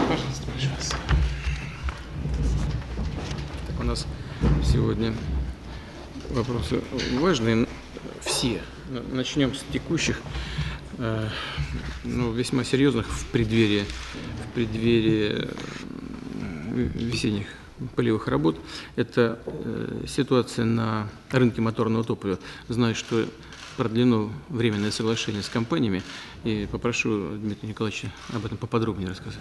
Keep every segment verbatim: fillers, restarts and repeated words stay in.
Пожалуйста, пожалуйста. Так, у нас сегодня вопросы важные, все. Начнем с текущих, э, ну, весьма серьезных в преддверии, в преддверии весенних полевых работ. Это э, ситуация на рынке моторного топлива. Знаю, что продлено временное соглашение с компаниями, и попрошу Дмитрия Николаевича об этом поподробнее рассказать.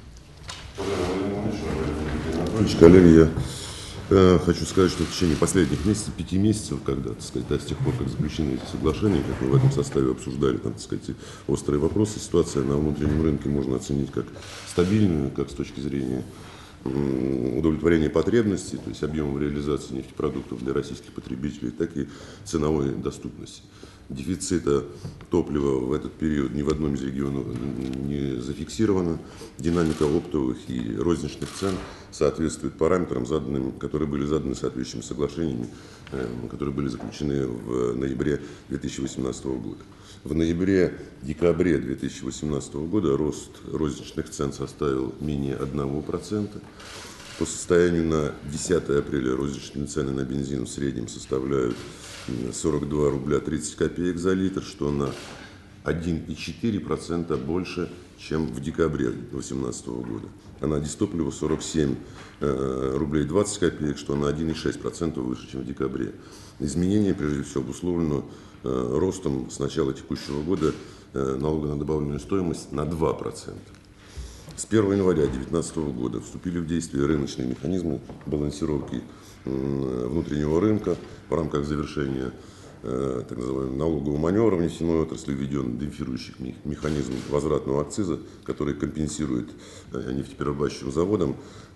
Коллеги, я э, хочу сказать, что в течение последних месяцев, пяти месяцев, когда, так сказать, да, с тех пор, как заключены эти соглашения, как мы в этом составе обсуждали, там, так сказать, острые вопросы, ситуация на внутреннем рынке можно оценить как стабильную, как с точки зрения удовлетворения потребностей, то есть объемом реализации нефтепродуктов для российских потребителей, так и ценовой доступности. Дефицита топлива в этот период ни в одном из регионов не зафиксировано. Динамика оптовых и розничных цен соответствует параметрам, заданным, которые были заданы соответствующими соглашениями, которые были заключены в ноябре две тысячи восемнадцатого года. В ноябре-декабре две тысячи восемнадцатого года рост розничных цен составил менее одного процента. По состоянию на десятое апреля розничные цены на бензин в среднем составляют сорок два рубля тридцать копеек за литр, что на один и четыре десятых процента больше, чем в декабре две тысячи восемнадцатого года. А на дистопливо сорок семь рублей двадцать копеек, что на один и шесть десятых процента выше, чем в декабре. Изменение, прежде всего, обусловлено ростом с начала текущего года налога на добавленную стоимость на два процента. С первого января две тысячи девятнадцатого года вступили в действие рыночные механизмы балансировки внутреннего рынка. В рамках завершения так называемого налогового маневра в нефтяной отрасли введен демпфирующий механизм возвратного акциза, который компенсирует нефтеперерабатывающим заводам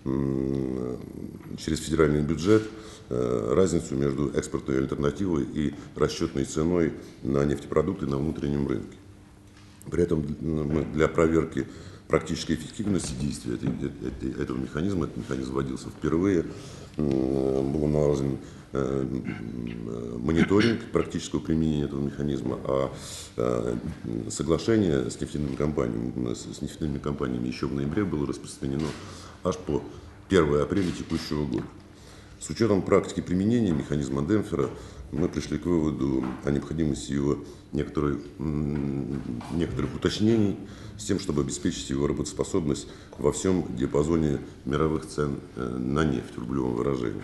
через федеральный бюджет разницу между экспортной альтернативой и расчетной ценой на нефтепродукты на внутреннем рынке. При этом для проверки практической эффективности действия этого механизма, этот механизм вводился впервые, был наложен мониторинг практического применения этого механизма, а соглашение с нефтяными компаниями, с нефтяными компаниями еще в ноябре было распространено аж по первое апреля текущего года. С учетом практики применения механизма демпфера мы пришли к выводу о необходимости его некоторых, некоторых уточнений с тем, чтобы обеспечить его работоспособность во всем диапазоне мировых цен на нефть в рублевом выражении.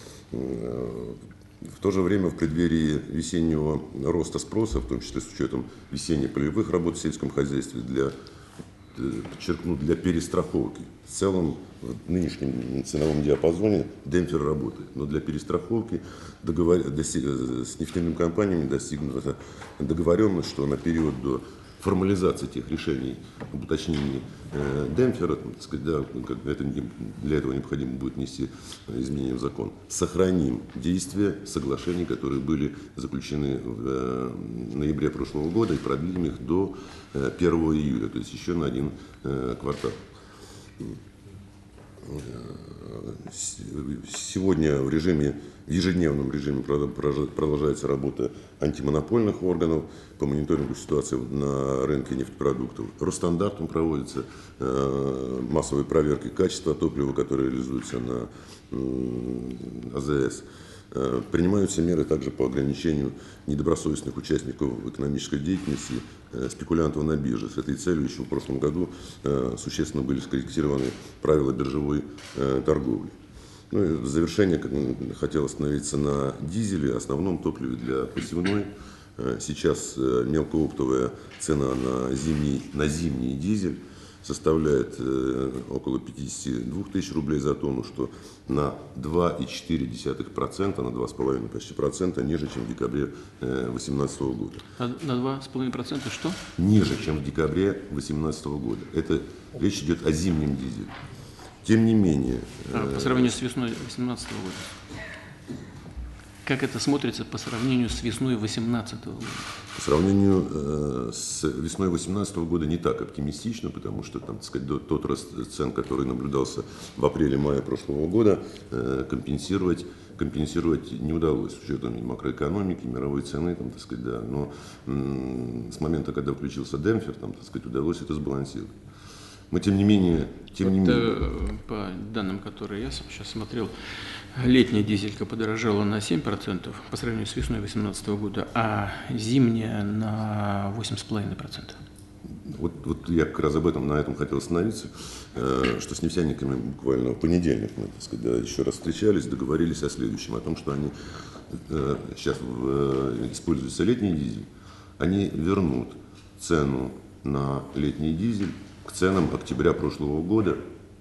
В то же время в преддверии весеннего роста спроса, в том числе с учетом весенних полевых работ в сельском хозяйстве, для, подчеркну, для перестраховки. В целом в нынешнем ценовом диапазоне демпфер работает, но для перестраховки договор... с нефтяными компаниями достигнута договоренность, что на период до формализации тех решений об уточнении э, демпфера, так сказать, да, это, для этого необходимо будет внести изменения в закон, сохраним действие соглашений, которые были заключены в э, ноябре прошлого года, и продлим их до э, первого июля, то есть еще на один э, квартал. Сегодня в режиме, в ежедневном режиме продолжается работа антимонопольных органов по мониторингу ситуации на рынке нефтепродуктов. Росстандартом проводятся массовые проверки качества топлива, которое реализуется на АЗС. Принимаются меры также по ограничению недобросовестных участников экономической деятельности, спекулянтов на бирже. С этой целью еще в прошлом году существенно были скорректированы правила биржевой торговли. Ну и в завершение хотел остановиться на дизеле, основном топливе для посевной. Сейчас мелкооптовая цена на зимний, на зимний дизель составляет э, около пятидесяти двух тысяч рублей за тонну, что на два и четыре десятых процента, на два и пять десятых почти процента ниже, чем в декабре две тысячи восемнадцатого года. На два и пять процента что? Ниже, чем в декабре две тысячи восемнадцатого года. Это речь идет о зимнем дизеле. Тем не менее... А, по сравнению с весной две тысячи восемнадцатого года. Как это смотрится по сравнению с весной две тысячи восемнадцатого года? По сравнению э, с весной две тысячи восемнадцатого года не так оптимистично, потому что там, так сказать, тот рост цен, который наблюдался в апреле-мае прошлого года, э, компенсировать, компенсировать не удалось с учетом макроэкономики, мировой цены, там, так сказать, да. Но м- с момента, когда включился демпфер, там, так сказать, удалось это сбалансировать. Мы, тем не менее, тем не Вот, менее... э, по данным, которые я сейчас смотрел, летняя дизелька подорожала на семь процентов по сравнению с весной две тысячи восемнадцатого года, а зимняя на восемь целых пять десятых процента. Вот, вот я как раз об этом, на этом хотел остановиться, э, что с нефтяниками буквально в понедельник мы, так сказать, да, еще раз встречались, договорились о следующем, о том, что они э, сейчас э, используется летний дизель, они вернут цену на летний дизель к ценам октября прошлого года.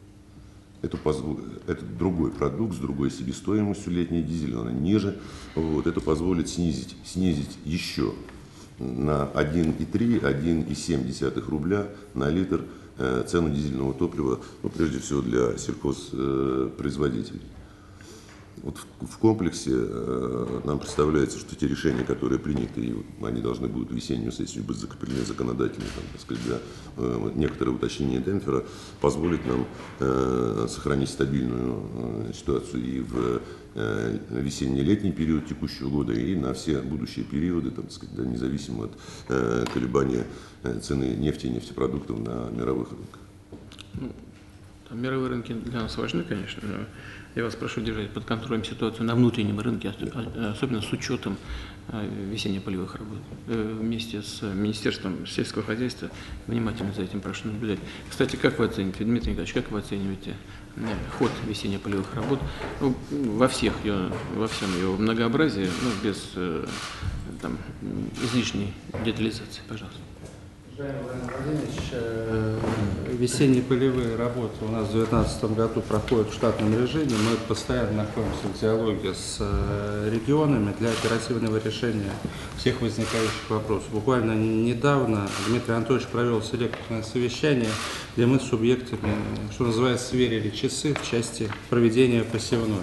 Это, позво... это другой продукт с другой себестоимостью, летний дизель, она ниже. Вот. Это позволит снизить, снизить еще на один и три — один и семь десятых рубля на литр э, цену дизельного топлива, ну, прежде всего для сельхозпроизводителей. Вот в, в комплексе э, нам представляется, что те решения, которые приняты, и они должны будут в весеннюю сессию быть закреплены законодательно, там, так сказать, для э, некоторые уточнения Денфера, позволит нам э, сохранить стабильную э, ситуацию и в э, весенне-летний период текущего года, и на все будущие периоды, там, так сказать, да, независимо от э, колебания э, цены нефти и нефтепродуктов на мировых рынках. Ну, там мировые рынки для нас важны, конечно. Я вас прошу держать под контролем ситуацию на внутреннем рынке, особенно с учетом весенне-полевых работ. Вместе с Министерством сельского хозяйства внимательно за этим прошу наблюдать. Кстати, как вы оцените, Дмитрий Николаевич, как вы оцениваете ход весенне-полевых работ во всех ее, во всем его многообразии, ну, без там, излишней детализации, пожалуйста. Уважаемый Владимир Владимирович, весенние полевые работы у нас в две тысячи девятнадцатом году проходят в штатном режиме. Мы постоянно находимся в диалоге с регионами для оперативного решения всех возникающих вопросов. Буквально недавно Дмитрий Анатольевич провел селекторное совещание, где мы с субъектами, что называется, сверили часы в части проведения посевной.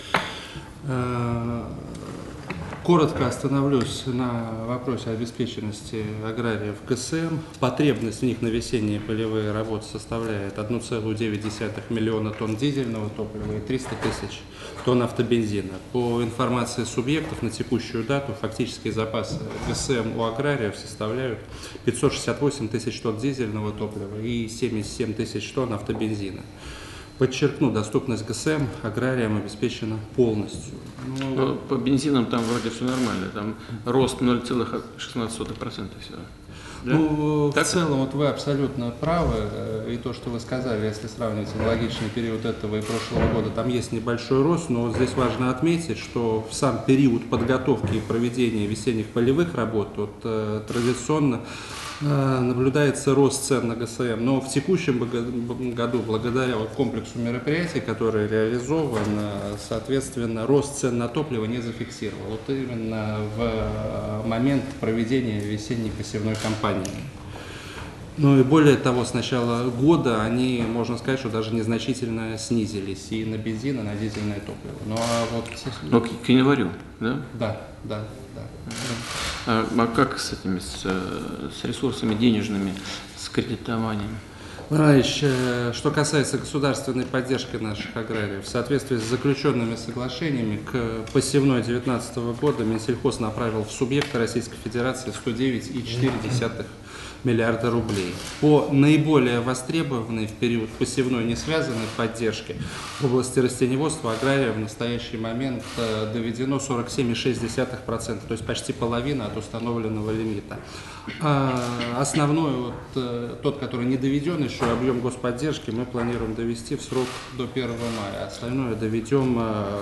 Коротко остановлюсь на вопросе обеспеченности аграриев ГСМ. Потребность в них на весенние полевые работы составляет одна целая девять десятых миллиона тонн дизельного топлива и триста тысяч тонн автобензина. По информации субъектов, на текущую дату фактические запасы ГСМ у аграриев составляют пятьсот шестьдесят восемь тысяч тонн дизельного топлива и семьдесят семь тысяч тонн автобензина. Подчеркну, доступность ГСМ аграриям обеспечена полностью. Ну, Но по бензинам там вроде все нормально, там рост ноль целых шестнадцать сотых процента всего. Да? Ну, Так? в целом, вот вы абсолютно правы, и то, что вы сказали, если сравнивать аналогичный период этого и прошлого года, там есть небольшой рост, но вот здесь важно отметить, что в сам период подготовки и проведения весенних полевых работ вот, э, традиционно наблюдается рост цен на ГСМ, но в текущем году, благодаря вот комплексу мероприятий, которые реализованы, соответственно, рост цен на топливо не зафиксировал. Вот именно в момент проведения весенней посевной кампании. Ну и более того, с начала года они, можно сказать, что даже незначительно снизились и на бензин, и на дизельное топливо. Ну а вот... Ну, к, к январю, да? Да, да, да. А, а как с этими, с, с ресурсами денежными, с кредитованием? Ильич, что касается государственной поддержки наших аграриев, в соответствии с заключенными соглашениями к посевной две тысячи девятнадцатого года Минсельхоз направил в субъекты Российской Федерации сто девять целых четыре десятых миллиарда рублей. По наиболее востребованной в период посевной несвязанной поддержки в области растениеводства агрария в настоящий момент доведено сорок семь целых шесть десятых процента, то есть почти половина от установленного лимита. А основной, вот, тот, который не доведен еще, объем господдержки, мы планируем довести в срок до первого мая. Остальное доведем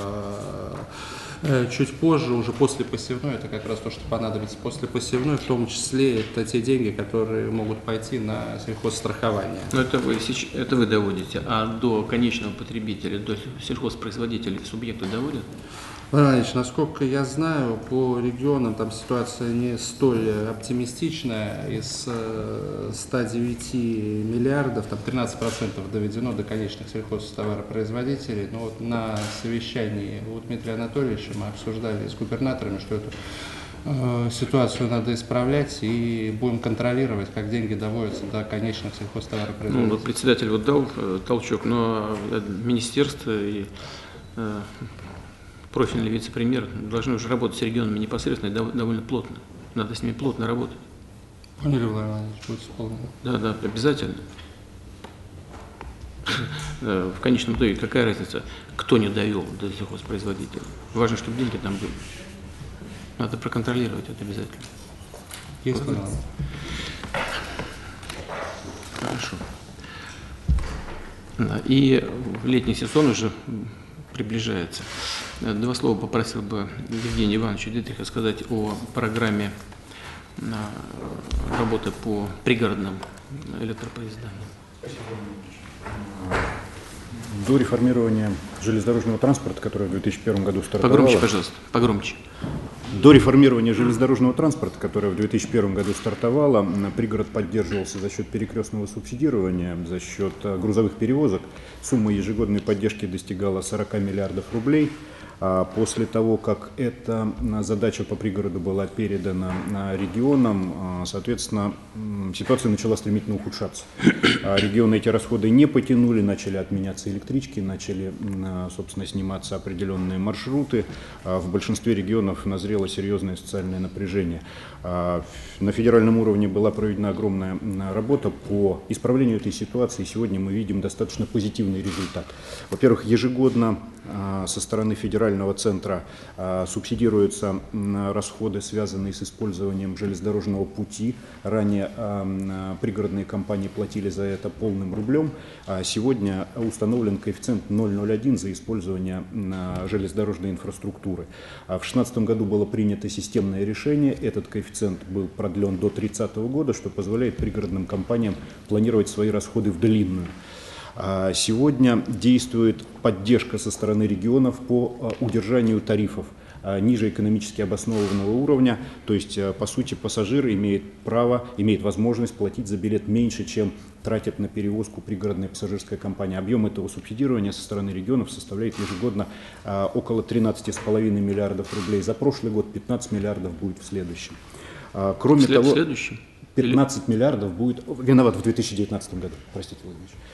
чуть позже, уже после посевной. Это как раз то, что понадобится после посевной, в том числе это те деньги, которые могут пойти на сельхозстрахование. Но это вы, это вы доводите, а до конечного потребителя, до сельхозпроизводителей субъекты доводят? Ильич, насколько я знаю, по регионам там ситуация не столь оптимистичная. Из ста девяти миллиардов, там тринадцать процентов доведено до конечных сельхозтоваропроизводителей. Но вот на совещании у Дмитрия Анатольевича мы обсуждали с губернаторами, что эту э, ситуацию надо исправлять, и будем контролировать, как деньги доводятся до конечных сельхозтоваропроизводителей. Ну, вот председатель вот дал э, толчок, но министерство и э, профильный вице-премьер должны уже работать с регионами непосредственно и довольно плотно. Надо с ними плотно работать. Поняли, Владимир Владимирович, будет исполнено. Да, да, обязательно. э, в конечном итоге какая разница, кто не довел до сельхозпроизводителя. Важно, чтобы деньги там были. Надо проконтролировать это обязательно. Есть понимание. Хорошо. Да, и летний сезон уже приближается. Два слова попросил бы Евгения Ивановича Дитриха сказать о программе работы по пригородным электропоездам. До реформирования железнодорожного транспорта, которое в две тысячи первом году стартовало... Погромче, пожалуйста, погромче. До реформирования железнодорожного транспорта, которое в две тысячи первом году стартовало, пригород поддерживался за счет перекрестного субсидирования, за счет грузовых перевозок. Сумма ежегодной поддержки достигала сорока миллиардов рублей. После того, как эта задача по пригороду была передана регионам, соответственно, ситуация начала стремительно ухудшаться. Регионы эти расходы не потянули, начали отменяться электрички, начали, собственно, сниматься определенные маршруты. В большинстве регионов назрело серьезное социальное напряжение. На федеральном уровне была проведена огромная работа по исправлению этой ситуации. Сегодня мы видим достаточно позитивный результат. Во-первых, ежегодно со стороны федерального центра субсидируются расходы, связанные с использованием железнодорожного пути. Ранее пригородные компании платили за это полным рублем. Сегодня установлен коэффициент ноль целых ноль один за использование железнодорожной инфраструктуры. В две тысячи шестнадцатом году было принято системное решение. Этот коэффициент был продлен до две тысячи тридцатого года, что позволяет пригородным компаниям планировать свои расходы в длинную. Сегодня действует поддержка со стороны регионов по удержанию тарифов ниже экономически обоснованного уровня, то есть, по сути, пассажир имеет право, имеет возможность платить за билет меньше, чем тратит на перевозку пригородная пассажирская компания. Объем этого субсидирования со стороны регионов составляет ежегодно около тринадцати с половиной миллиардов рублей. За прошлый год пятнадцать миллиардов будет в следующем. Кроме След, того, следующем? пятнадцать Или... миллиардов будет, виноват, в две тысячи девятнадцатом году, простите, Владимир Ильич.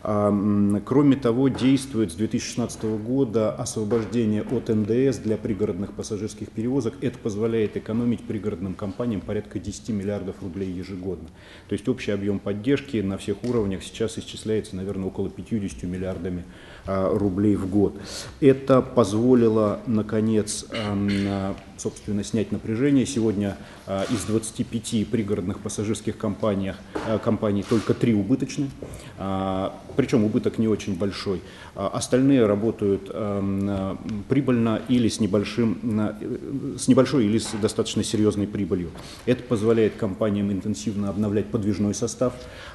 Кроме того, действует с две тысячи шестнадцатого года освобождение от эн дэ эс для пригородных пассажирских перевозок. Это позволяет экономить пригородным компаниям порядка десяти миллиардов рублей ежегодно. То есть общий объем поддержки на всех уровнях сейчас исчисляется, наверное, около пятьюдесятью миллиардами рублей в год. Это позволило, наконец, собственно, снять напряжение. Сегодня из двадцати пяти пригородных пассажирских компаний, компаний только три убыточны. Причем убыток не очень большой. Остальные работают прибыльно или с, небольшим, с небольшой или с достаточно серьезной прибылью. Это позволяет компаниям интенсивно обновлять подвижной состав.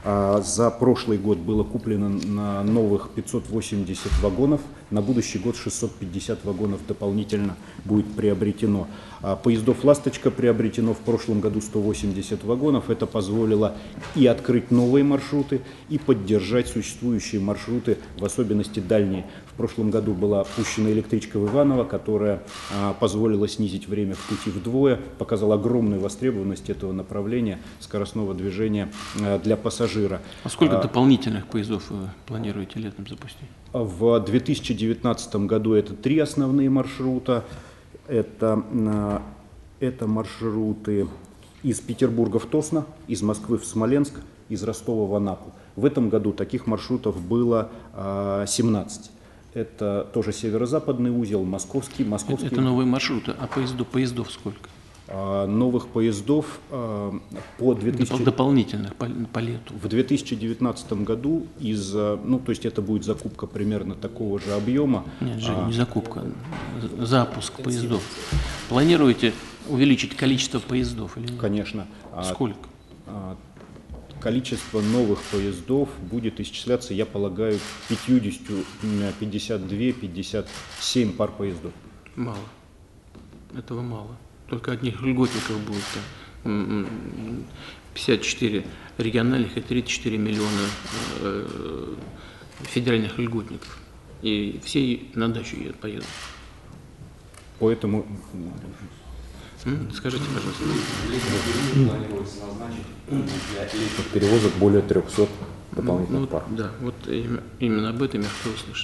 За прошлый год было куплено на новых пятьсот восемьдесят вагонов. На будущий год шестьсот пятьдесят вагонов дополнительно будет приобретено. Поездов «Ласточка» приобретено в прошлом году сто восемьдесят вагонов. Это позволило и открыть новые маршруты, и поддержать существующие маршруты, в особенности дальние. В прошлом году была пущена электричка в Иваново, которая позволила снизить время в пути вдвое, показала огромную востребованность этого направления скоростного движения для пассажира. А сколько а, дополнительных поездов вы планируете летом запустить? В две тысячи девятнадцатом году это три основные маршрута. Это, это маршруты из Петербурга в Тосно, из Москвы в Смоленск, из Ростова в Анапу. В этом году таких маршрутов было семнадцать. Это тоже северо-западный узел, московский. московский. Это, это новые маршруты, а поездов, поездов сколько? Новых поездов по две тысячи... дополнительных по, по лету. В две тысячи девятнадцатом году из, ну, то есть это будет закупка примерно такого же объема. Нет, Жень, не закупка, запуск поездов. Планируете увеличить количество поездов или нет? Конечно. Сколько? Количество новых поездов будет исчисляться, я полагаю, пятьюдесятью, пятьдесят две — пятьдесят семь пар поездов. Мало. Этого мало. Только одних льготников будет пятьдесят четыре региональных и тридцать четыре миллиона федеральных льготников. И все на дачу поедут. Поэтому... Скажите, пожалуйста. Планируется назначить для летних перевозок более трехсот дополнительных ну, пар. Да, вот именно об этом я хотел услышать.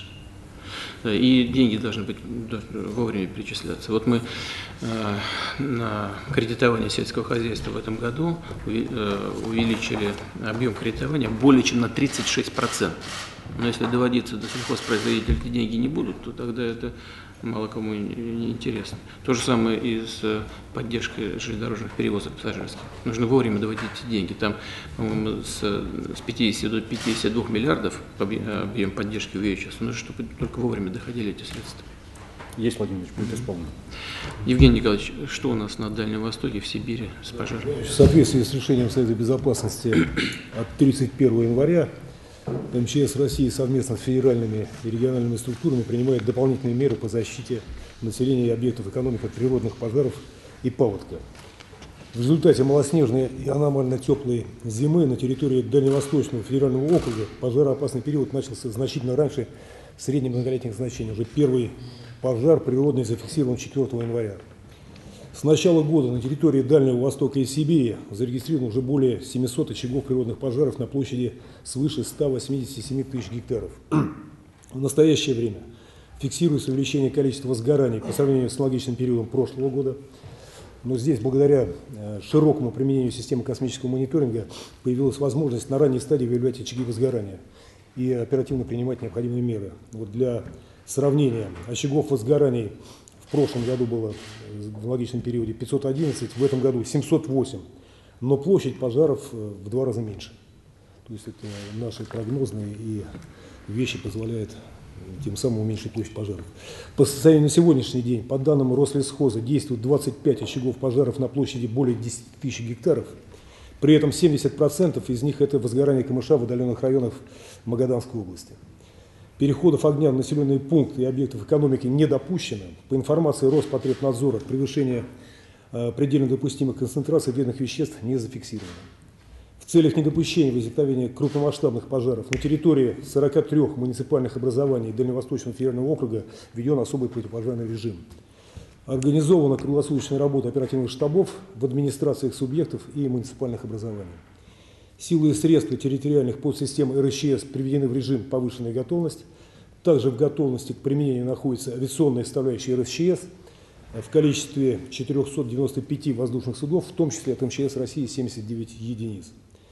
И деньги должны быть должны вовремя перечисляться. Вот мы э, на кредитование сельского хозяйства в этом году э, увеличили объем кредитования более чем на тридцать шесть процентов. Но если доводиться до сельхозпроизводителей, эти деньги не будут, то тогда это мало кому не интересно. То же самое и с поддержкой железнодорожных перевозок пассажирских. Нужно вовремя доводить эти деньги. Там, по-моему, с, с пятидесяти до пятидесяти двух миллиардов объем поддержки увеличился. Нужно, чтобы только вовремя доходили эти средства. Есть, Владимир Ильич, будет исполнено. Евгений Николаевич, что у нас на Дальнем Востоке, в Сибири с пожарами? В соответствии с решением Совета Безопасности от тридцать первого января эм че эс России совместно с федеральными и региональными структурами принимает дополнительные меры по защите населения и объектов экономики от природных пожаров и паводка. В результате малоснежной и аномально теплой зимы на территории Дальневосточного федерального округа пожароопасный период начался значительно раньше среднемноголетних значений. Уже первый пожар природный зафиксирован четвёртого января. С начала года на территории Дальнего Востока и Сибири зарегистрировано уже более семисот очагов природных пожаров на площади свыше ста восьмидесяти семи тысяч гектаров. В настоящее время фиксируется увеличение количества возгораний по сравнению с аналогичным периодом прошлого года. Но здесь, благодаря широкому применению системы космического мониторинга, появилась возможность на ранней стадии выявлять очаги возгорания и оперативно принимать необходимые меры. Вот для сравнения, очагов возгораний в прошлом году было в аналогичном периоде пятьсот одиннадцать, в этом году семьсот восемь, но площадь пожаров в два раза меньше. То есть это наши прогнозные и вещи позволяют тем самым уменьшить площадь пожаров. По состоянию на сегодняшний день, по данным Рослесхоза, действует двадцать пять очагов пожаров на площади более десяти тысяч гектаров. При этом семьдесят процентов из них это возгорание камыша в отдаленных районах Магаданской области. Переходов огня в населенные пункты и объектов экономики не допущено. По информации Роспотребнадзора, превышение э, предельно допустимых концентраций вредных веществ не зафиксировано. В целях недопущения возникновения крупномасштабных пожаров на территории сорока трёх муниципальных образований Дальневосточного федерального округа введен особый противопожарный режим. Организована круглосуточная работа оперативных штабов в администрациях субъектов и муниципальных образований. Силы и средства территориальных подсистем эр эс че эс приведены в режим повышенной готовности. Также в готовности к применению находится авиационная составляющая эр эс че эс в количестве четырёхсот девяноста пяти воздушных судов, в том числе от эм че эс России семьдесят девять единиц.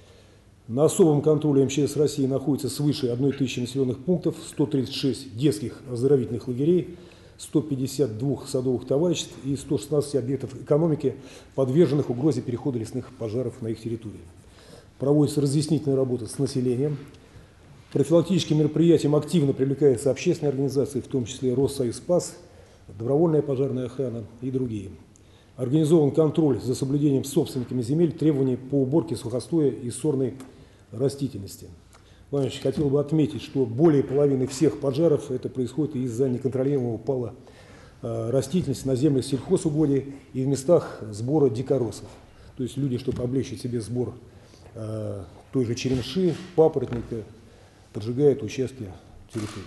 На особом контроле эм че эс России находится свыше одной тысячи населенных пунктов, сто тридцать шесть детских оздоровительных лагерей, сто пятьдесят два садовых товариществ и сто шестнадцать объектов экономики, подверженных угрозе перехода лесных пожаров на их территории. Проводится разъяснительная работа с населением. К профилактическим мероприятиям активно привлекаются общественные организации, в том числе Россоюз Спас, добровольная пожарная охрана и другие. Организован контроль за соблюдением собственниками земель требований по уборке сухостоя и сорной растительности. Владимир Ильич, хотел бы отметить, что более половины всех пожаров это происходит из-за неконтролируемого пала э, растительности на землях сельхозугодий и в местах сбора дикоросов. То есть люди, чтобы облегчить себе сбор э, той же черемши, папоротника, поджигают участки территории.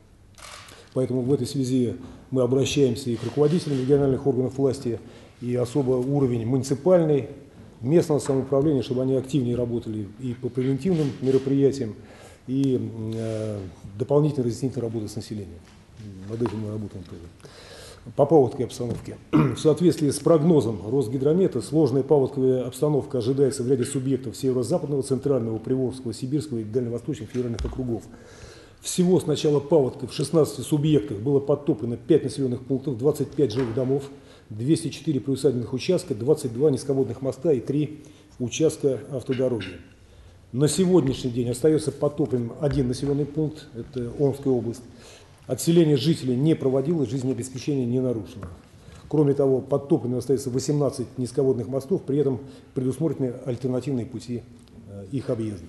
Поэтому в этой связи мы обращаемся и к руководителям региональных органов власти, и особо уровень муниципальный, местного самоуправления, чтобы они активнее работали и по превентивным мероприятиям, и э, дополнительно разъяснительной работы с населением. Над этим мы работаем тоже. По паводковой обстановке. В соответствии с прогнозом Росгидромета, сложная паводковая обстановка ожидается в ряде субъектов северо-западного, центрального, Приволжского, Сибирского и дальневосточных федеральных округов. Всего с начала паводка в шестнадцати субъектах было подтоплено пять населенных пунктов, двадцать пять жилых домов, двести четыре приусадебных участка, двадцать два низководных моста и три участка автодороги. На сегодняшний день остается подтопленным один населенный пункт, это Омская область. Отселение жителей не проводилось, жизнеобеспечение не нарушено. Кроме того, подтопленным остается восемнадцать низководных мостов, при этом предусмотрены альтернативные пути их объезда.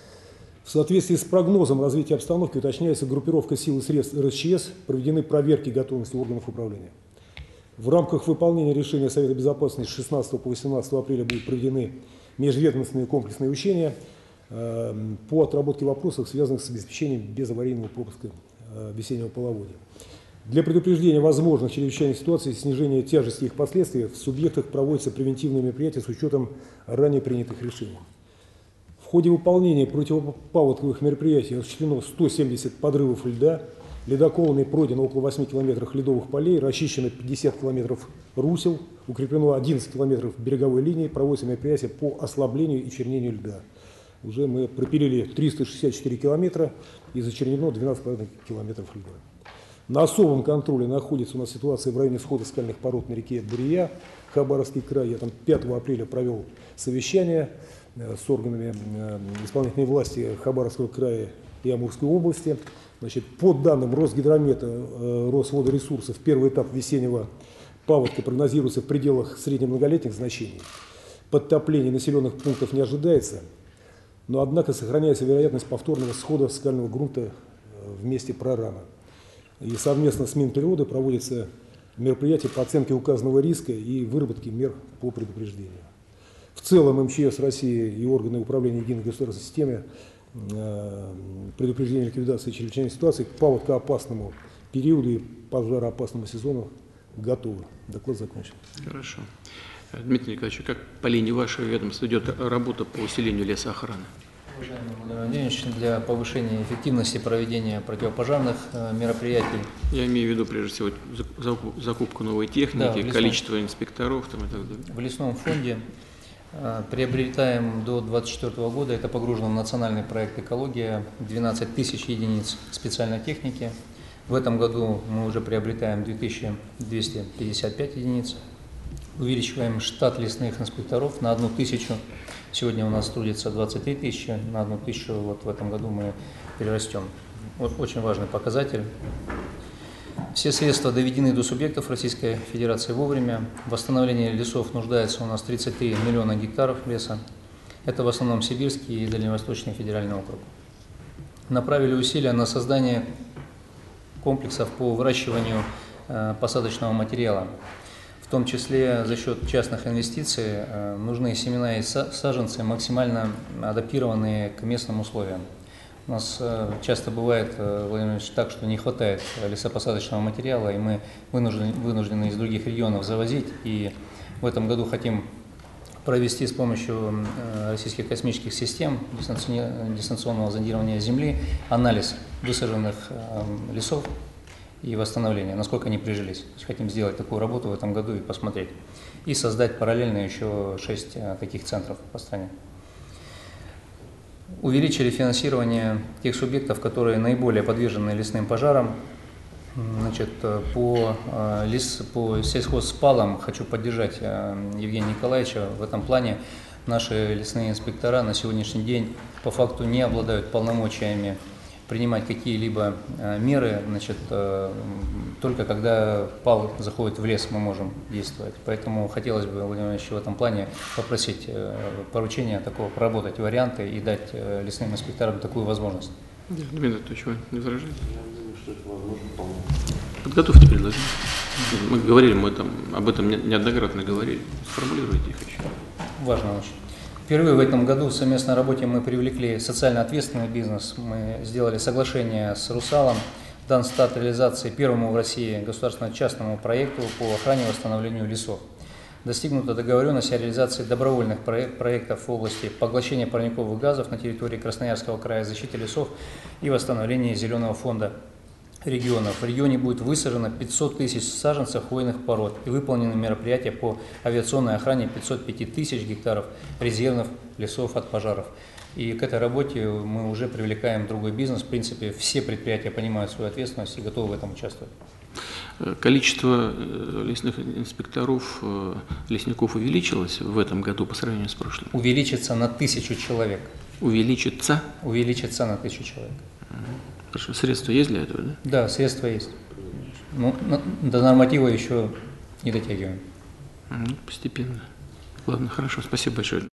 В соответствии с прогнозом развития обстановки уточняется группировка сил и средств эр эс че эс, проведены проверки готовности органов управления. В рамках выполнения решения Совета Безопасности с шестнадцатого по восемнадцатое апреля будут проведены межведомственные комплексные учения э, по отработке вопросов, связанных с обеспечением безаварийного пропуска э, весеннего половодья. Для предупреждения возможных чрезвычайных ситуаций и снижения тяжести их последствий в субъектах проводятся превентивные мероприятия с учетом ранее принятых решений. В ходе выполнения противопаводковых мероприятий осуществлено сто семьдесят подрывов льда, ледоколами пройдено около восьми километров ледовых полей, расчищено пятьдесят километров русел, укреплено одиннадцать километров береговой линии, проводятся мероприятия по ослаблению и чернению льда. уже мы пропилили триста шестьдесят четыре километра и зачернено двенадцать целых пять десятых километров льда. На особом контроле находится у нас ситуация в районе схода скальных пород на реке Бурия, Хабаровский край. Я там пятого апреля провел совещание с органами исполнительной власти Хабаровского края и Амурской области. Значит, по данным Росгидромета, Росводоресурсов, первый этап весеннего паводка прогнозируется в пределах среднемноголетних значений. Подтопление населенных пунктов не ожидается, но однако сохраняется вероятность повторного схода скального грунта в месте прорана. И совместно с Минприроды проводятся мероприятия по оценке указанного риска и выработке мер по предупреждению. В целом эм че эс России и органы управления единой государственной системы предупреждения ликвидации чрезвычайной ситуации к паводкоопасному периоду и пожароопасному сезону готовы. Доклад закончен. Хорошо. Дмитрий Николаевич, как по линии вашего ведомства идет работа по усилению лесоохраны? Уважаемый Владимир Владимирович, для повышения эффективности проведения противопожарных мероприятий. Я имею в виду, прежде всего, закупку новой техники, да, лесном, количество инспекторов там, и так далее. В лесном фонде приобретаем до две тысячи двадцать четвёртого года, это погружено в национальный проект «Экология», двенадцать тысяч единиц специальной техники. В этом году мы уже приобретаем две тысячи двести пятьдесят пять единиц. Увеличиваем штат лесных инспекторов на одну тысячу. Сегодня у нас трудится двадцать три тысячи, на одну тысячу вот в этом году мы перерастем. Вот очень важный показатель. Все средства доведены до субъектов Российской Федерации вовремя. Восстановление лесов нуждается у нас тридцать три миллиона гектаров леса. Это в основном Сибирский и Дальневосточный федеральный округ. Направили усилия на создание комплексов по выращиванию э, посадочного материала. В том числе за счет частных инвестиций э, нужны семена и саженцы, максимально адаптированные к местным условиям. У нас э, часто бывает, э, Владимир Ильич, так, что не хватает лесопосадочного материала, и мы вынуждены, вынуждены из других регионов завозить. И в этом году хотим провести с помощью э, российских космических систем дистанционного зондирования Земли анализ высаженных э, лесов и восстановления, насколько они прижились. То есть хотим сделать такую работу в этом году и посмотреть. И создать параллельно еще шесть э, таких центров по стране. Увеличили финансирование тех субъектов, которые наиболее подвержены лесным пожарам. Значит, по, лес, по сельхозспалам хочу поддержать Евгения Николаевича. В этом плане наши лесные инспектора на сегодняшний день по факту не обладают полномочиями принимать какие-либо меры. Значит, только когда пал заходит в лес, мы можем действовать. Поэтому хотелось бы, Владимир Ильич, в этом плане попросить поручения такого, проработать варианты и дать лесным инспекторам такую возможность. Да, Дмитрий Анатольевич, вы не возражаете? Подготовьте предложение. Мы говорили, мы там об этом неоднократно говорили. Сформулируйте их еще. Важно очень. Впервые в этом году в совместной работе мы привлекли социально ответственный бизнес. Мы сделали соглашение с «Русалом», дан старт реализации первому в России государственно-частному проекту по охране и восстановлению лесов. Достигнута договоренность о реализации добровольных проектов в области поглощения парниковых газов на территории Красноярского края, защиты лесов и восстановления зеленого фонда регионов. В регионе будет высажено пятьсот тысяч саженцев хвойных пород и выполнены мероприятия по авиационной охране пятьсот пять тысяч гектаров резервных лесов от пожаров. И к этой работе мы уже привлекаем другой бизнес. В принципе, все предприятия понимают свою ответственность и готовы в этом участвовать. Количество лесных инспекторов, лесников увеличилось в этом году по сравнению с прошлым? Увеличится на тысячу человек. Увеличится? Увеличится на тысячу человек. Хорошо. Средства есть для этого, да? Да, средства есть. Ну, до норматива еще не дотягиваем. Постепенно. Ладно, хорошо. Спасибо большое.